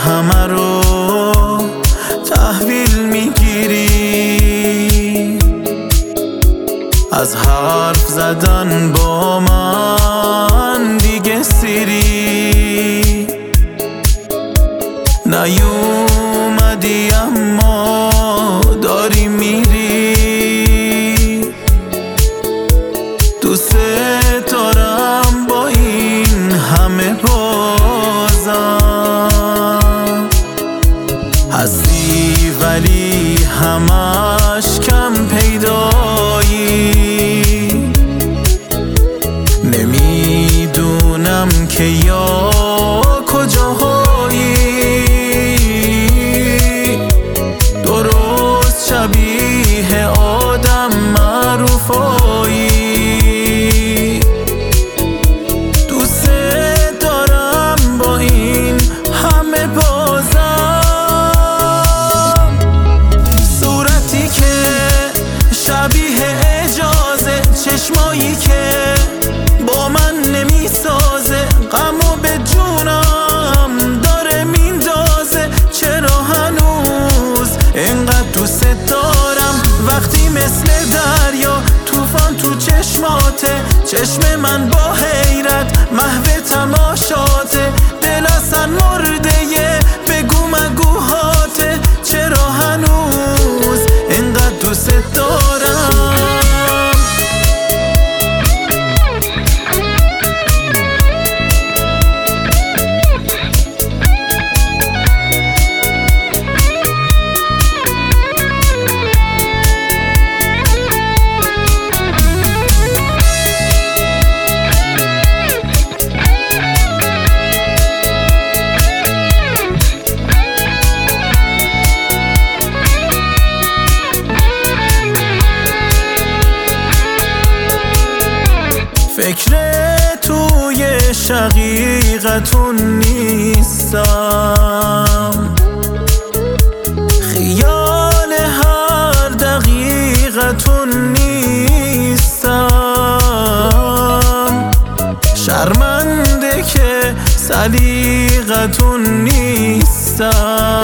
همه رو تحویل میگیری، از حرف زدن با من دیگه سیری نیومدی اما داری میری. دوست دارم با این همه بازم هستی ولی همش کم پیدایی، نمیدونم که یا کجاهایی، درست شبیه آدم معروفایی. دوست دارم با این همه بازم صورتی که شبیه اجازه، چشمایی که با من نمیسازه، غمو به جونم داره میندازه. چرا هنوز اینقدر دوست دارم وقتی مثل دریا طوفان تو چشماته، چشم من با حیرت محو تماشاته، دل اصلا مرده بگو مگوهاته. چرا هنوز اینقدر دوست دارم؟ فکر توی شقیقتون نیستم، خیال هر دقیقتون نیستم، شرمنده که سلیقتون نیستم.